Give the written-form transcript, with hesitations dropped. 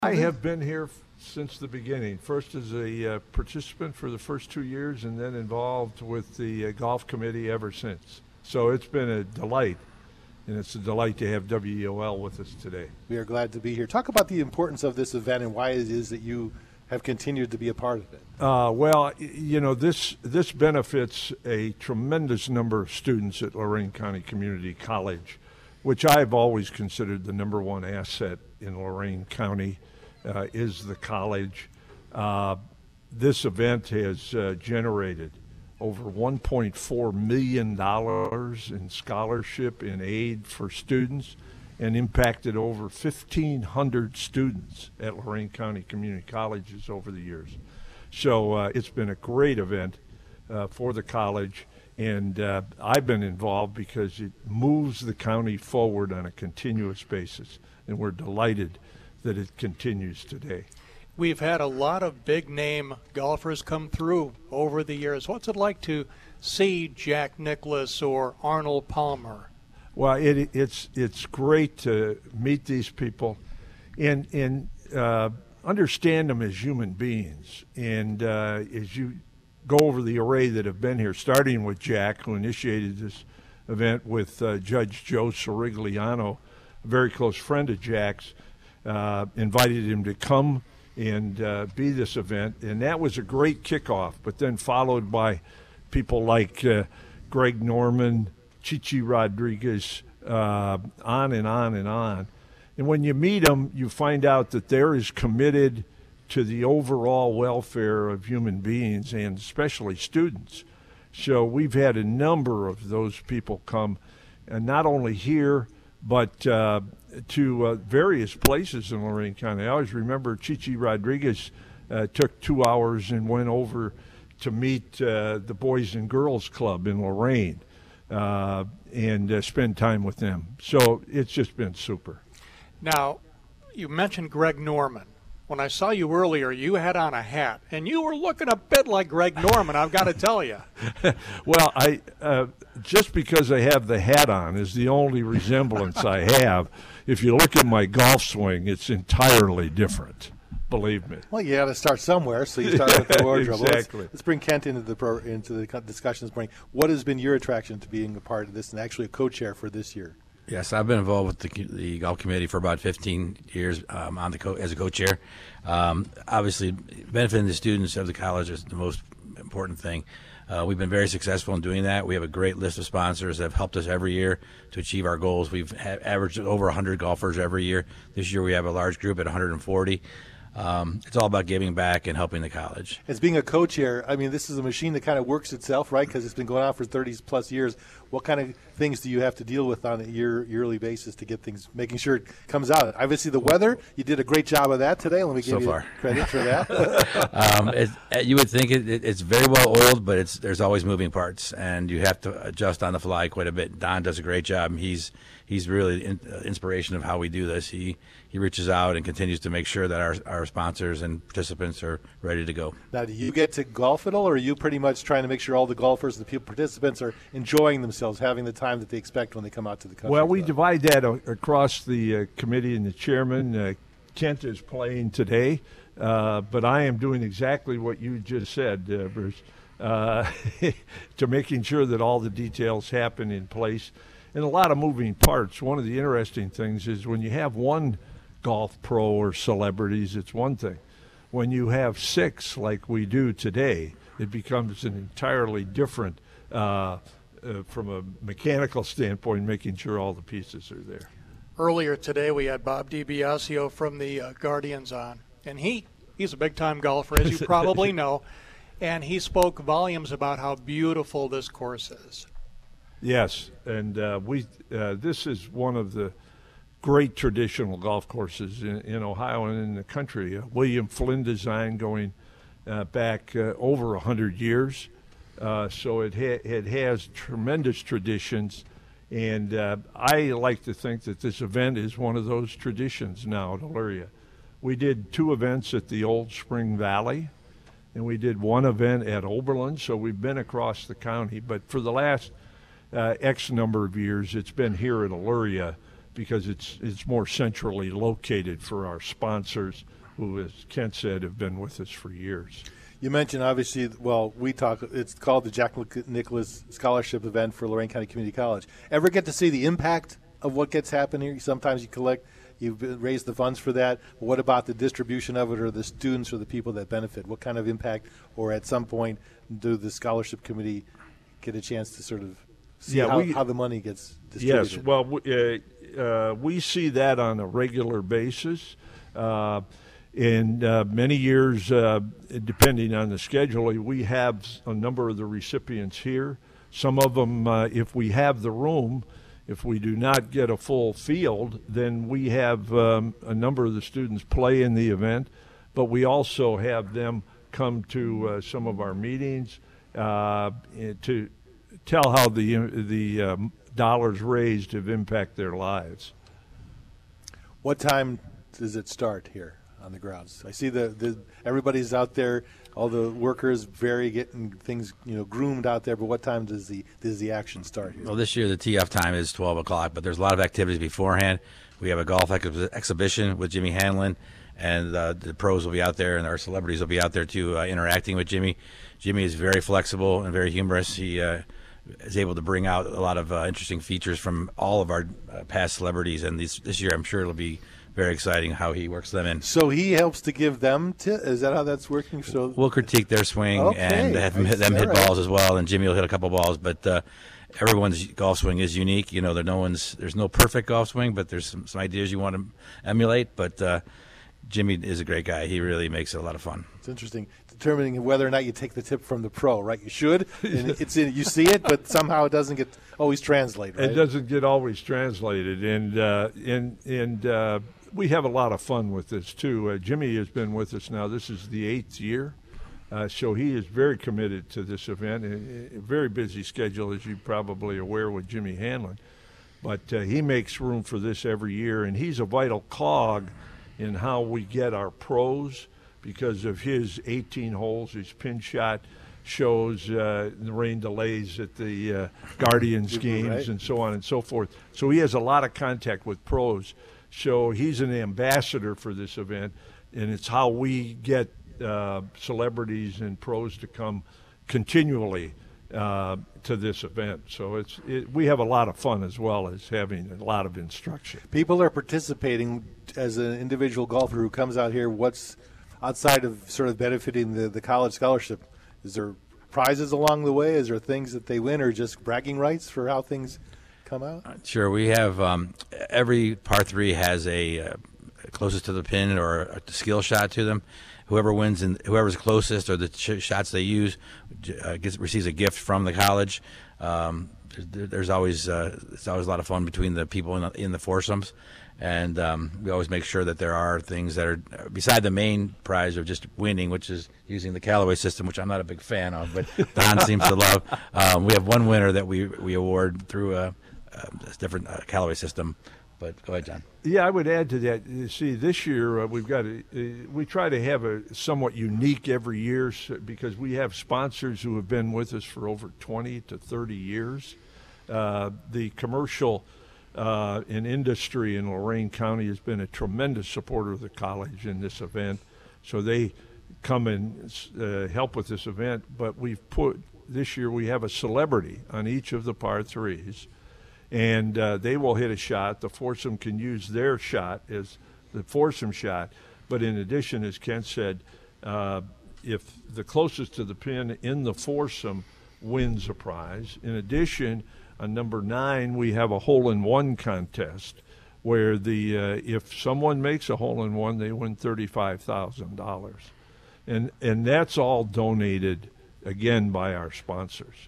I have been here since the beginning. First as a participant for the first 2 years, and then involved with the golf committee ever since. So it's been a delight, and it's a delight to have WEOL with us today. We are glad to be here. Talk about the importance of this event and why it is that you have continued to be a part of it. Well, this benefits a tremendous number of students at Lorain County Community College, which I've always considered the number one asset in Lorain County. Is the college. This event has generated over $1.4 million in scholarship and aid for students and impacted over 1,500 students at Lorain County Community Colleges over the years. So it's been a great event for the college, and I've been involved because it moves the county forward on a continuous basis, and we're delighted that it continues today. We've had a lot of big-name golfers come through over the years. What's it like to see Jack Nicklaus or Arnold Palmer? Well, it's great to meet these people and understand them as human beings. And as you go over the array that have been here, starting with Jack, who initiated this event with Judge Joe Sorigliano, a very close friend of Jack's, invited him to come and be this event, and that was a great kickoff, but then followed by people like Greg Norman, Chichi Rodriguez, on and on and on. And when you meet them, you find out that they're as committed to the overall welfare of human beings and especially students. So we've had a number of those people come, and not only here, but to various places in Lorain County. I always remember Chichi Rodriguez took 2 hours and went over to meet the Boys and Girls Club in Lorain and spend time with them. So it's just been super. Now, you mentioned Greg Norman. When I saw you earlier, you had on a hat, and you were looking a bit like Greg Norman, I've got to tell you. Well, just because I have the hat on is the only resemblance I have. If you look at my golf swing, it's entirely different, believe me. Well, you got to start somewhere, so you start with the wardrobe. Exactly. Let's bring Kent into the discussion this morning. What has been your attraction to being a part of this and actually a co-chair for this year? Yes, I've been involved with the golf committee for about 15 years as a co-chair. Obviously, benefiting the students of the college is the most important thing. We've been very successful in doing that. We have a great list of sponsors that have helped us every year to achieve our goals. We've averaged over 100 golfers every year. This year we have a large group at 140. It's all about giving back and helping the college. As being a co-chair, I mean, this is a machine that kind of works itself, right? Because it's been going on for 30-plus years. What kind of things do you have to deal with on a yearly basis to get things, making sure it comes out? Obviously, the weather, you did a great job of that today. Let me give you credit for that. You would think it's very well oiled, but there's always moving parts, and you have to adjust on the fly quite a bit. Don does a great job. He's really inspiration of how we do this. He reaches out and continues to make sure that our sponsors and participants are ready to go. Now, do you get to golf at all, or are you pretty much trying to make sure all the golfers and the participants are enjoying themselves, having the time that they expect when they come out to the country? Well, we divide that across the committee and the chairman. Kent is playing today, but I am doing exactly what you just said, Bruce, to making sure that all the details happen in place. And a lot of moving parts. One of the interesting things is when you have one golf pro or celebrities, it's one thing. When you have 6 like we do today, it becomes an entirely different, from a mechanical standpoint, making sure all the pieces are there. Earlier today we had Bob DiBiasio from the Guardians on, and he's a big-time golfer, as you probably know, and he spoke volumes about how beautiful this course is. Yes, and this is one of the great traditional golf courses in Ohio and in the country. William Flynn design going back over 100 years. So it has tremendous traditions, and I like to think that this event is one of those traditions now at Elyria. We did 2 events at the Old Spring Valley, and we did 1 event at Oberlin, so we've been across the county. But for the last X number of years, it's been here at Elyria because it's more centrally located for our sponsors, who, as Kent said, have been with us for years. You mentioned, obviously, well, it's called the Jack Nicklaus Scholarship Event for Lorain County Community College. Ever get to see the impact of what gets happened here? Sometimes you've raised the funds for that. But what about the distribution of it, or the students or the people that benefit? What kind of impact, or at some point, do the scholarship committee get a chance to sort of see how the money gets distributed? Yes, well, we see that on a regular basis. In many years, depending on the schedule, we have a number of the recipients here. Some of them, if we have the room, if we do not get a full field, then we have a number of the students play in the event, but we also have them come to some of our meetings to tell how the dollars raised have impacted their lives. What time does it start here on the grounds? I see everybody's out there, all the workers getting things groomed out there. But what time does the action start here? Well, this year the tee-off time is 12 o'clock, but there's a lot of activities beforehand. We have a golf exhibition with Jimmy Hanlon, and the pros will be out there, and our celebrities will be out there too, interacting with Jimmy. Jimmy is very flexible and very humorous. He is able to bring out a lot of interesting features from all of our past celebrities, and this year I'm sure it'll be very exciting how he works them in. So he helps to give them is that how that's working? So we'll critique their swing and have them hit balls as well, and Jimmy will hit a couple balls. But everyone's golf swing is unique. There's no perfect golf swing, but there's some ideas you want to emulate. But Jimmy is a great guy. He really makes it a lot of fun. It's interesting determining whether or not you take the tip from the pro, right? You should. And you see it, but somehow it doesn't get always translated. Right? It doesn't get always translated, and we have a lot of fun with this too. Jimmy has been with us now. This is the 8th year, so he is very committed to this event. A very busy schedule, as you're probably aware, with Jimmy Hanlon, but he makes room for this every year, and he's a vital cog in how we get our pros because of his 18 holes. His pin shot shows the rain delays at the Guardians games, right, and so on and so forth. So he has a lot of contact with pros. So he's an ambassador for this event, and it's how we get celebrities and pros to come continually to this event. So we have a lot of fun as well as having a lot of instruction. People are participating as an individual golfer who comes out here. What's outside of sort of benefiting the college scholarship? Is there prizes along the way? Is there things that they win, or just bragging rights for how things come out? Sure. We have every par 3 has a closest to the pin or a skill shot to them. Whoever wins and whoever's closest or the shots they use receives a gift from the college. There's always it's always a lot of fun between the people in the foursomes, and we always make sure that there are things that are beside the main prize of just winning, which is using the Callaway system, which I'm not a big fan of, but Don seems to love. We have one winner that we award through a different Callaway system. But go ahead, John. Yeah, I would add to that. You see, this year we try to have a somewhat unique every year because we have sponsors who have been with us for over 20 to 30 years. The commercial and industry in Lorain County has been a tremendous supporter of the college in this event. So they come and help with this event. But this year we have a celebrity on each of the par 3s. And they will hit a shot. The foursome can use their shot as the foursome shot. But in addition, as Kent said, if the closest to the pin in the foursome wins a prize. In addition, on number 9, we have a hole-in-one contest where if someone makes a hole-in-one, they win $35,000. And that's all donated, again, by our sponsors.